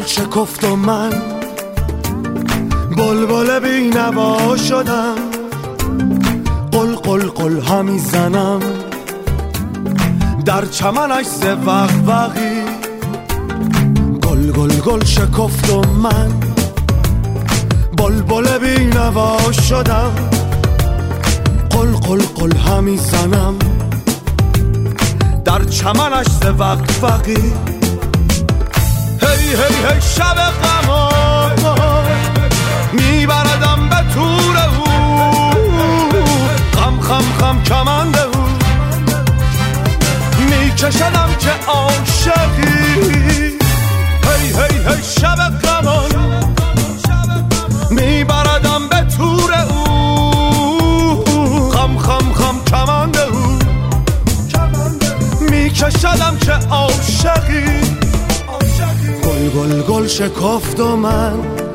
گل شکفت و من بلبل بی نوا شدم، قل قل قل همی زنم در چمنش ز وقوقی. گل گل گل شکفت و من بلبل بی نوا شدم، قل قل قل همی زنم در چمنش ز وقوقی. هی هی هی شب غمان میبردم به تور او، خم خم خم کمند او میکشدم که عاشقی. هی هی هی شب غمان میبردم به تور او، خم خم خم کمند او میکشدم که عاشقی. گل گل گل شکفت و من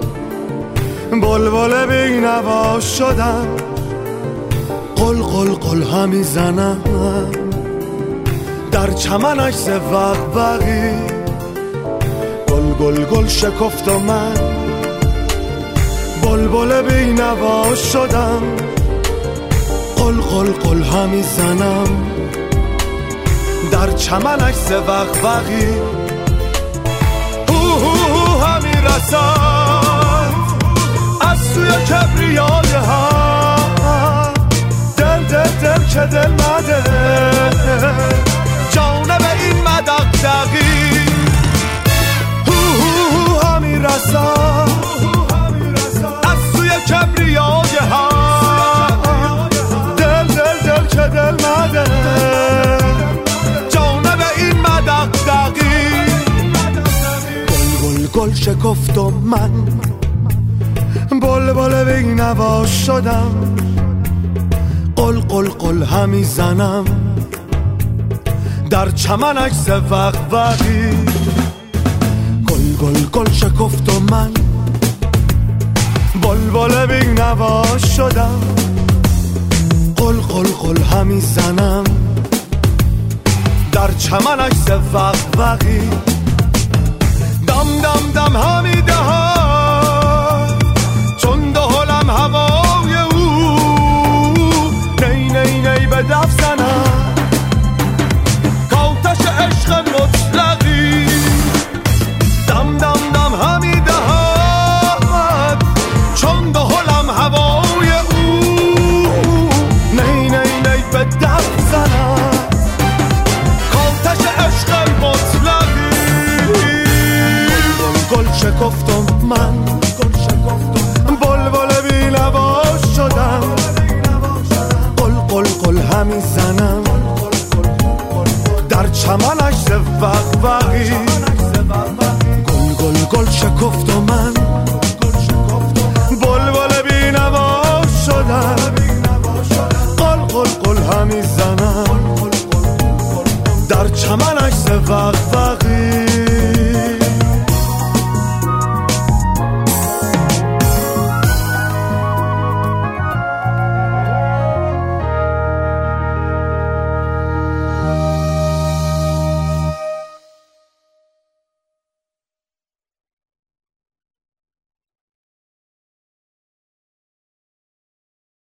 بلبل بی نوا شدم، قل قل قل همی زنم در چمنش ز وقوقی. گل گل گل شکفت و من بلبل بی نوا شدم، قل قل قل همی زنم در چمنش ز وقوقی. همی رسد از سوی کبریای هم، دل دل دل که دل مده جانب این مدقدقی. همی رسد از سوی کبریای هم، دل دل دل که دل مده جانب این مدقدقی. گل شکفت و من بلبل بی نوا شدم، قل قل قل همی زنم در چمنش ز وقوقی. گل گل گل شکفت و من بلبل بی نوا شدم، قل قل قل همی زنم در چمنش ز وقوقی. دم دم دم همی دهم چون دهلم هوای او، نی نی نی به دف زنم کاتش عشق مطلقی. دم دم دم همی دهم چون دهلم هوای او، نی نی نی به دف زنم کاتش عشق مطلقی. گل شکفت و من بلبل بی نوا شدم، قل قل قل همی زنم در چمنش ز وقوقی. گل گل گل شکفت و من بلبل بی نوا شدم، قل قل قل همی زنم در چمنش ز وقوقی.